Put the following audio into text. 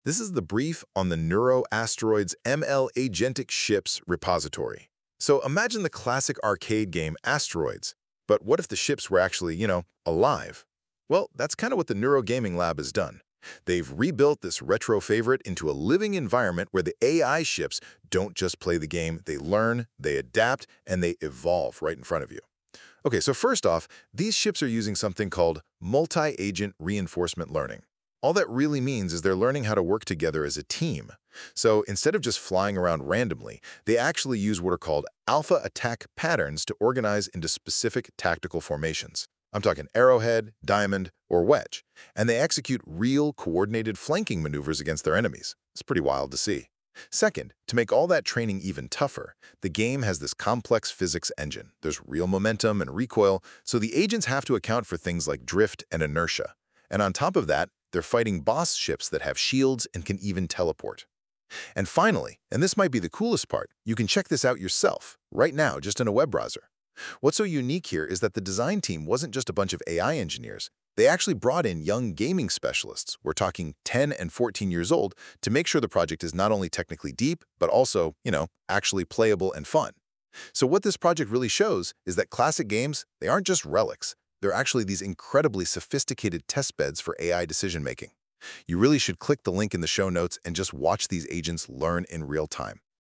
This is the brief on the Neuro Asteroids ML Agentic Ships repository. So imagine the classic arcade game Asteroids, but what if the ships were actually, alive? Well, that's kind of what the Neuro Gaming Lab has done. They've rebuilt this retro favorite into a living environment where the AI ships don't just play the game, they learn, they adapt, and they evolve right in front of you. Okay, so first off, these ships are using something called multi-agent reinforcement learning. All that really means is they're learning how to work together as a team. So instead of just flying around randomly, they actually use what are called alpha attack patterns to organize into specific tactical formations. I'm talking arrowhead, diamond, or wedge, and they execute real coordinated flanking maneuvers against their enemies. It's pretty wild to see. Second, to make all that training even tougher, the game has this complex physics engine. There's real momentum and recoil, so the agents have to account for things like drift and inertia. And on top of that, they're fighting boss ships that have shields and can even teleport. And finally, and this might be the coolest part, you can check this out yourself, right now, just in a web browser. What's so unique here is that the design team wasn't just a bunch of AI engineers. They actually brought in young gaming specialists, we're talking 10 and 14 years old, to make sure the project is not only technically deep, but also, actually playable and fun. So what this project really shows is that classic games, they aren't just relics. They're actually these incredibly sophisticated test beds for AI decision-making. You really should click the link in the show notes and just watch these agents learn in real time.